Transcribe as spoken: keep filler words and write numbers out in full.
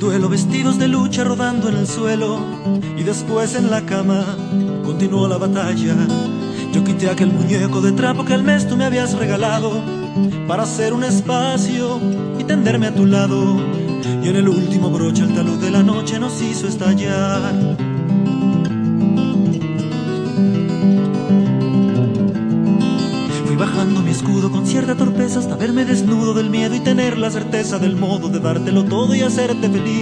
Duelo, vestidos de lucha rodando en el suelo, y después en la cama continuó la batalla. Yo quité aquel muñeco de trapo que al mes tú me habías regalado, para hacer un espacio y tenderme a tu lado. Y en el último broche el talud de la noche nos hizo estallar. Fui bajando mi escudo con cierta torpeza hasta verme desnudo del miedo y tener la certeza del modo de dártelo todo y hacerte feliz.